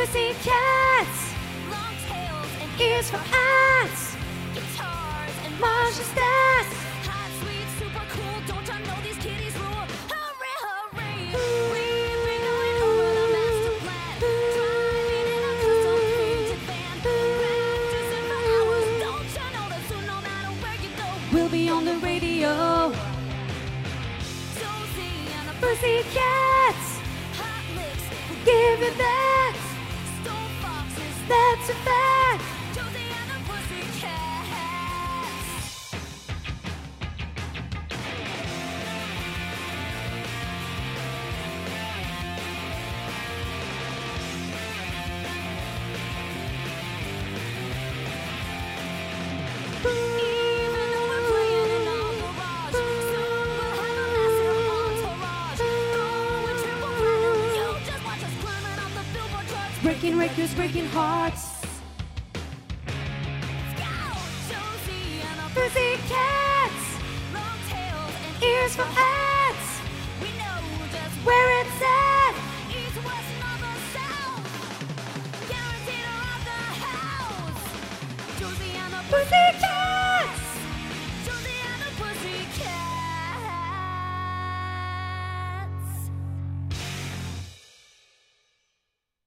Pussycats, long tails and ears for hats, guitars and marching stats. hot, sweet, super cool. Don't you know these kitties rule? Hurry, hurry. We've been going over the master plan, driving in a custom painted van, practicing for hours. Don't you know that soon, no matter where you go, We'll be on the radio. Josie and the Pussycats, hot licks, give it that. stone foxes, That's a fact. Josie and the Pussycats. Even though we're playing in our garage, soon we'll have a massive entourage. Going triple platinum, you just watch us climbing up the Billboard charts. Breaking records, breaking hearts. Let's go! Josie and the Pussycats, long tails and ears for hats, we know just where it's at. east, west, north, or south. Guaranteed to rock the house. Josie and the Pussycats.